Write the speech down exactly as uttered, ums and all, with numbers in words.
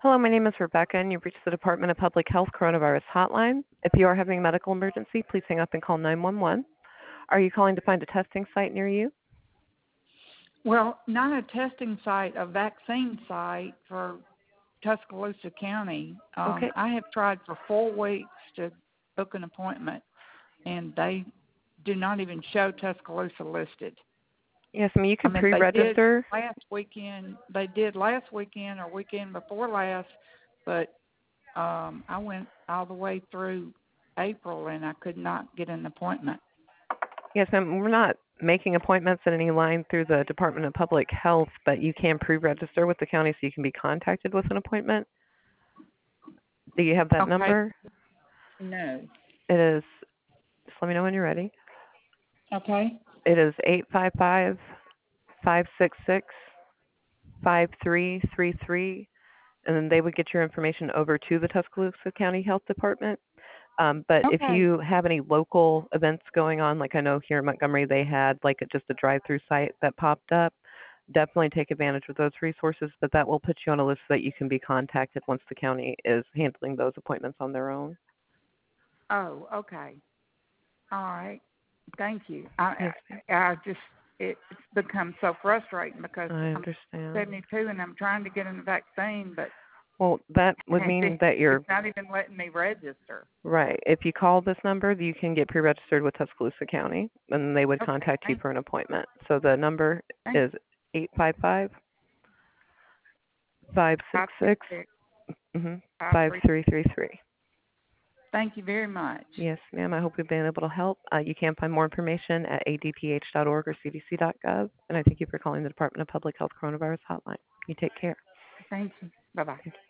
Hello, my name is Rebecca, and you've reached the Department of Public Health Coronavirus Hotline. If you are having a medical emergency, please hang up and call nine one one. Are you calling to find a testing site near you? Well, not a testing site, a vaccine site for Tuscaloosa County. Um, Okay. I have tried for four weeks to book an appointment, and they do not even show Tuscaloosa listed. Yes, I mean, you I can mean, they did pre-register. last weekend. They did last weekend or weekend before last, but um, I went all the way through April, and I could not get an appointment. Yes, and we're not making appointments in any line through the Department of Public Health, but you can pre-register with the county so you can be contacted with an appointment. Do you have that Okay. number? No. It is, just let me know when you're ready. Okay. It is eight five five, five six six, five three three three, and then they would get your information over to the Tuscaloosa County Health Department. Um, but if Okay. you have any local events going on, like I know here in Montgomery they had like a, just a drive-through site that popped up, definitely take advantage of those resources, but that will put you on a list so that you can be contacted once the county is handling those appointments on their own. Oh, okay. All right. Thank you. I, Yes, ma'am. I, I just, it, it's become so frustrating because I I'm understand. seventy-two and I'm trying to get a vaccine, but Well, that would mean that you're it's not even letting me register. right. If you call this number, you can get pre-registered with Tuscaloosa County, and they would Okay. contact you Thank for an appointment. So the number Thank is eight five five, five six five six six, six mm-hmm, five five three. three three three. Thank you very much. Yes, ma'am. I hope we've been able to help. Uh, you can find more information at a d p h dot org or c d c dot gov. And I thank you for calling the Department of Public Health Coronavirus Hotline. You take care. Thank you. Bye bye.